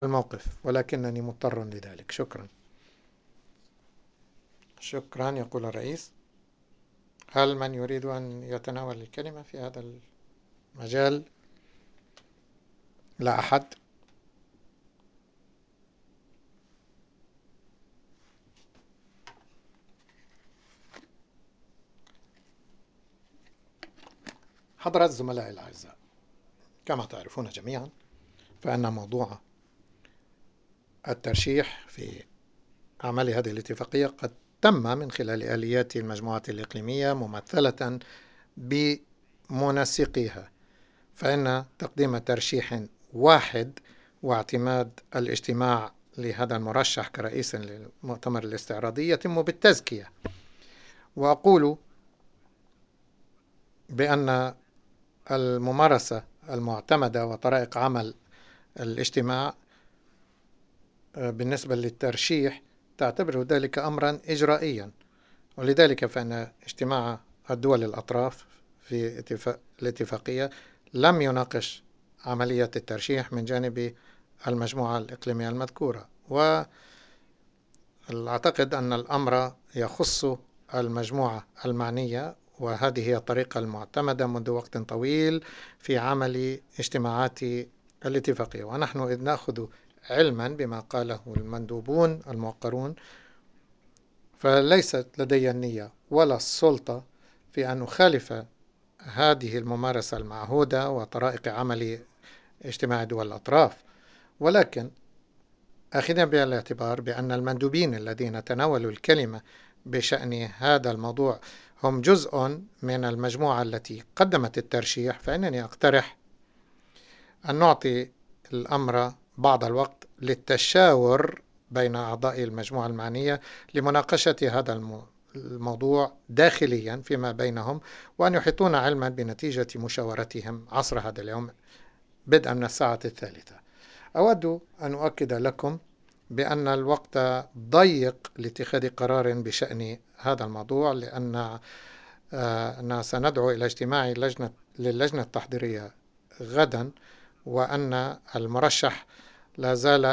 الموقف، ولكنني مضطر لذلك. شكرا. شكرا. يقول الرئيس: هل من يريد أن يتناول الكلمة في هذا المجال؟ لا أحد. حضرات الزملاء الأعزاء، كما تعرفون جميعا فإن موضوع الترشيح في أعمال هذه الاتفاقية قد تم من خلال آليات المجموعات الإقليمية ممثلة بمنسقيها، فإن تقديم ترشيح واحد واعتماد الاجتماع لهذا المرشح كرئيس للمؤتمر الاستعراضي يتم بالتزكية. وأقول بأن الممارسة المعتمدة وطرائق عمل الاجتماع بالنسبة للترشيح تعتبر ذلك أمرا إجرائيا، ولذلك فإن اجتماع الدول الأطراف في الاتفاقية لم يناقش عملية الترشيح من جانب المجموعة الإقليمية المذكورة، وأعتقد أن الأمر يخص المجموعة المعنية، وهذه هي الطريقة المعتمدة منذ وقت طويل في عمل اجتماعات الاتفاقية. ونحن إذ نأخذ علما بما قاله المندوبون الموقرون، فليست لدي النية ولا السلطة في أن نخالف هذه الممارسة المعهودة وطرائق عمل اجتماع دول الأطراف، ولكن أخذا بعين الاعتبار بأن المندوبين الذين تناولوا الكلمة بشأن هذا الموضوع هم جزء من المجموعة التي قدمت الترشيح، فإنني أقترح أن نعطي الأمر بعض الوقت للتشاور بين أعضاء المجموعة المعنية لمناقشة هذا الموضوع داخليا فيما بينهم، وأن يحيطون علما بنتيجة مشاورتهم عصر هذا اليوم بدءا من الساعة 3. أود أن أؤكد لكم بأن الوقت ضيق لاتخاذ قرار بشأن هذا الموضوع، لأننا سندعو إلى اجتماع للجنة التحضيرية غدا، وأن المرشح لا زال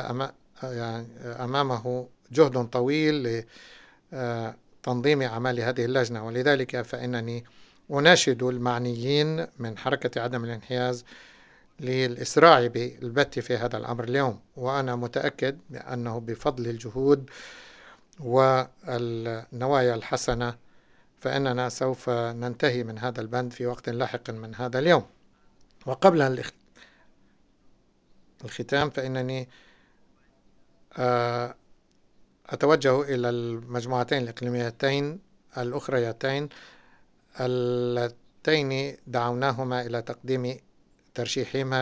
أمامه جهد طويل لتنظيم أعمال هذه اللجنة، ولذلك فإنني أناشد المعنيين من حركة عدم الانحياز للإسراع بالبت في هذا الأمر اليوم. وأنا متأكد بأنه بفضل الجهود والنوايا الحسنة فإننا سوف ننتهي من هذا البند في وقت لاحق من هذا اليوم. وقبل الختام فإنني أتوجه إلى المجموعتين الإقليميتين الأخريتين اللتين دعوناهما إلى تقديم ترشيحهما